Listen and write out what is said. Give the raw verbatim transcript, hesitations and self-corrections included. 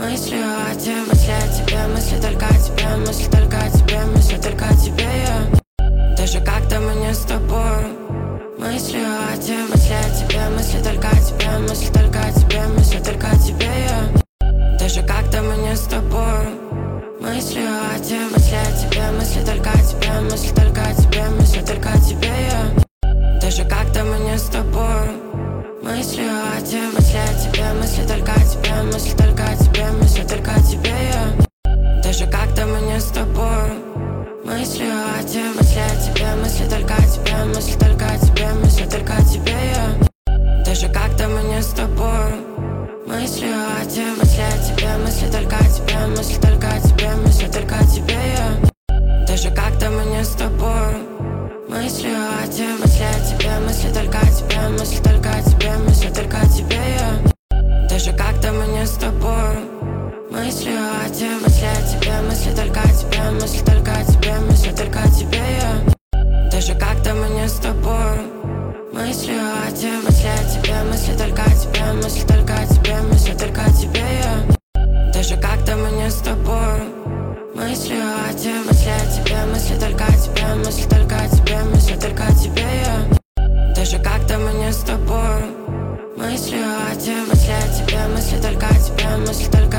Мысли о тебе, мысли о тебе, мысли только о тебе, мысли только о тебе, мысли только о тебе, я. Даже когда мы не с тобой. Мысли о тебе, мысли о тебе, мысли только о тебе, мысли только о тебе, мысли только о тебе, я. Даже когда мы не с тобой. Мысли о тебе, мысли о тебе, мысли только о тебе, мысли только о тебе, мысли только о тебе, я. Даже когда мы не с тобой. Мысли о тебе, мысли о тебе, мысли только о тебе, мысли только о тебе, мысли только о тебе, я. Даже когда мы не с тобой. Мысли о тебе, мысли о тебе, мысли только о тебе, мысли только о тебе, мысли только о тебе, я. Даже когда мы не с тобой. Мысли о тебе, мысли о тебе, мысли только о тебе, мысли только о тебе, мысли только о тебе, я. Даже когда мы не с тобой. Мысли о тебе, мысли о тебе, мысли только о тебе, мысли только о тебе, мысли только о тебе, я. Даже когда мы не с тобой. Мысли о тебе, мысли о тебе, мысли только о тебе, мысли только о тебе, мысли только о тебе, я. Даже когда мы не с тобой. Мысли о тебе, мысли о тебе, мысли только о тебе, мысли только о тебе, мысли только о тебе, я. Даже когда мы не с тобой. Мысли о тебе, мысли о тебе, мысли только о тебе, мысли только о тебе, мысли только о тебе, я. Даже когда мы не с тобой. Мысли о тебе, мысли о тебе, мысли только о тебе, мысли только